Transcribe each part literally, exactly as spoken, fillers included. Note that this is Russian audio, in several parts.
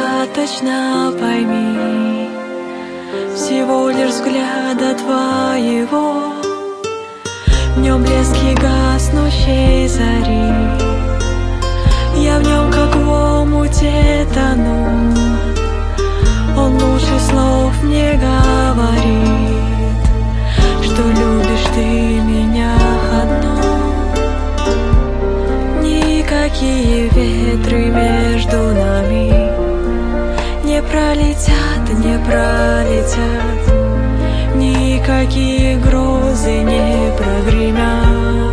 достаточно, пойми, всего лишь взгляда твоего, в нем блески гаснущей зари. Я в нем как в омуте тону, он лучше слов не говорит, что любишь ты меня одну. Никакие ветры между нами не пролетят, не пролетят, никакие грозы не прогремят,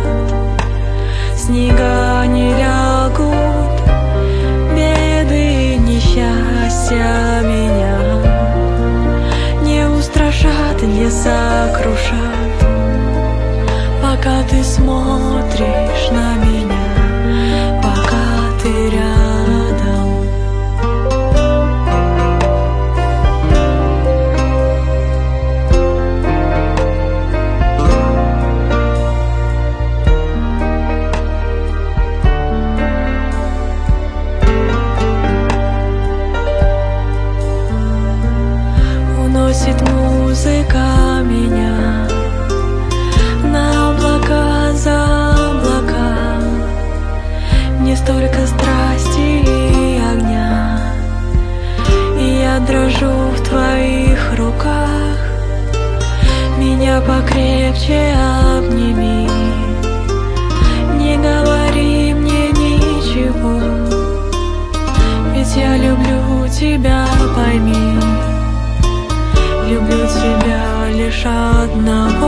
снега не лягут, беды, несчастья меня не устрашат, не сокрушат, пока ты смотришь на меня, пока ты рядом. Уносит музыка меня на облака, за облака. Мне столько страсти и огня, и я дрожу в твоих руках. Меня покрепче обними, не говори мне ничего, ведь я люблю тебя, пойми. Люблю тебя лишь одного.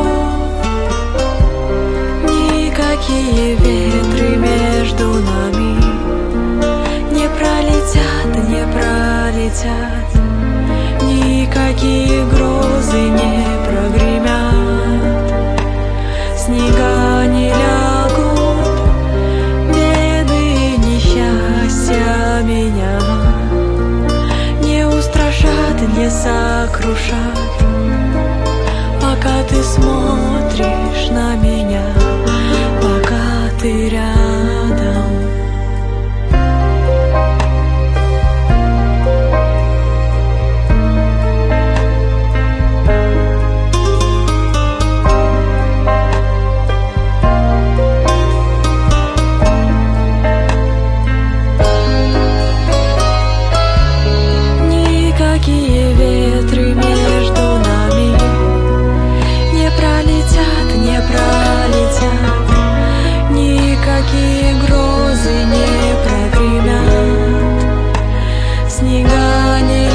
Никакие ветры между нами не пролетят, не пролетят, никакие грозы не прогремят, снега не лягут, беды, несчастья меня не устрашат, не сокрушат, пока ты смотришь на меня, пока ты рядом. Никакие ветры между нами не пролетят, не пролетят, никакие грозы не прогремят, снега не